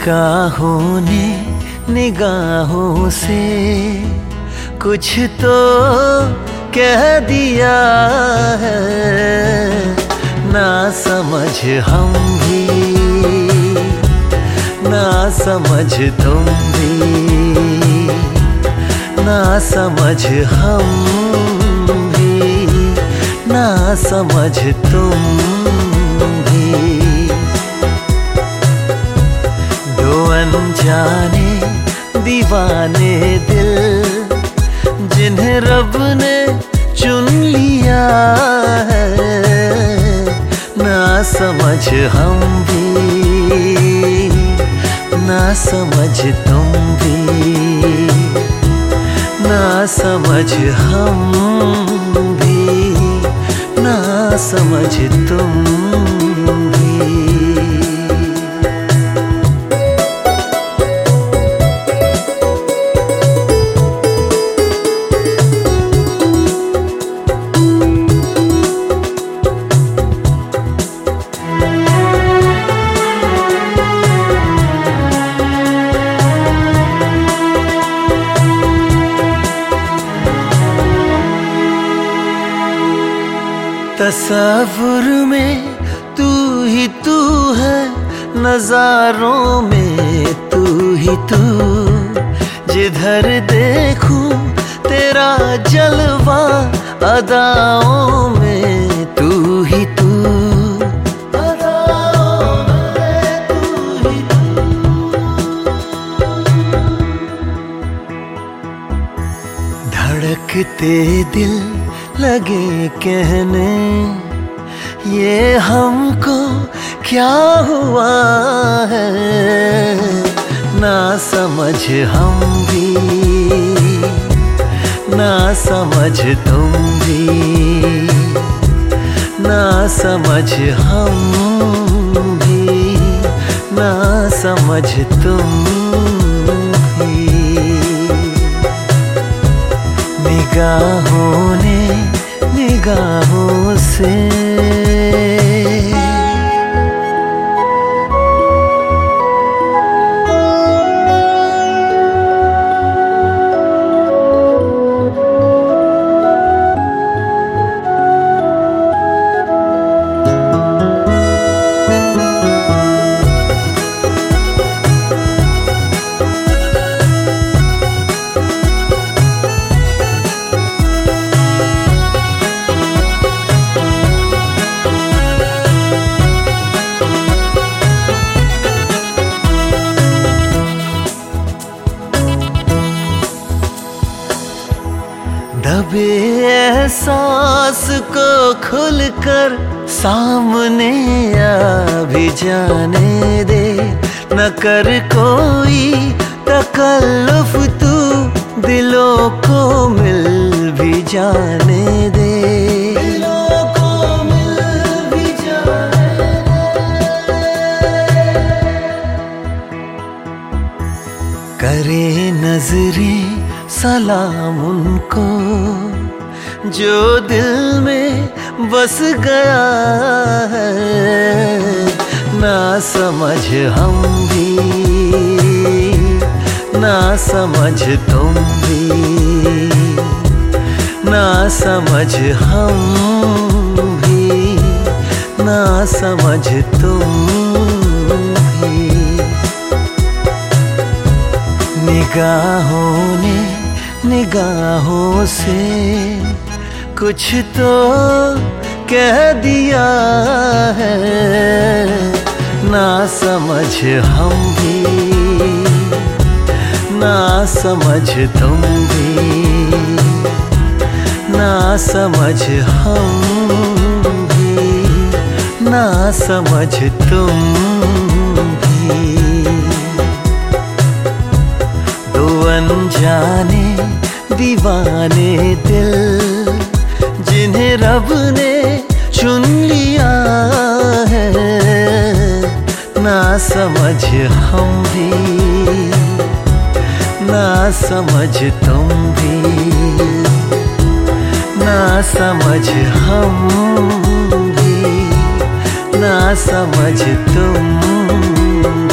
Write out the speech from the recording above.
निगाहों ने निगाहों से कुछ तो कह दिया है, ना समझ हम भी, ना समझ तुम भी, ना समझ हम भी, ना समझ तुम भी। दो अनजाने दीवाने दिल जिन्हें रब ने चुन लिया है, ना समझ हम भी, ना समझ तुम भी, ना समझ हम भी, ना समझ तुम भी। तसव्वुर में तू ही तू है, नजारों में तू ही तू, जिधर देखूं तेरा जलवा, अदाओं में तू ही तू, अदाओं में तू ही तू। धड़कते दिल लगे कहने, ये हमको क्या हुआ है, ना समझ हम भी, ना समझ तुम भी, ना समझ हम भी, ना समझ तुम भी। निगाहों ने निगाहों से दबे एहसास को खुलकर सामने आ भी जाने दे, न कर कोई तकल्लुफ तू, दिलों को मिल भी जाने दे, दिलों को मिल भी जाने दे। करे नजरें सलाम उनको जो दिल में बस गया है, ना समझ हम भी, ना समझ तुम भी, ना समझ हम भी, ना समझ तुम भी। निगाहों ने निगाहों से कुछ तो कह दिया है, ना समझ हम भी, ना समझ तुम भी, ना समझ हम भी, ना समझ तुम भी। दो अनजाने दीवाने दिल जिन्हें रब ने चुन लिया है, ना समझ हम भी, ना समझ तुम भी, ना समझ हम भी, ना समझ तुम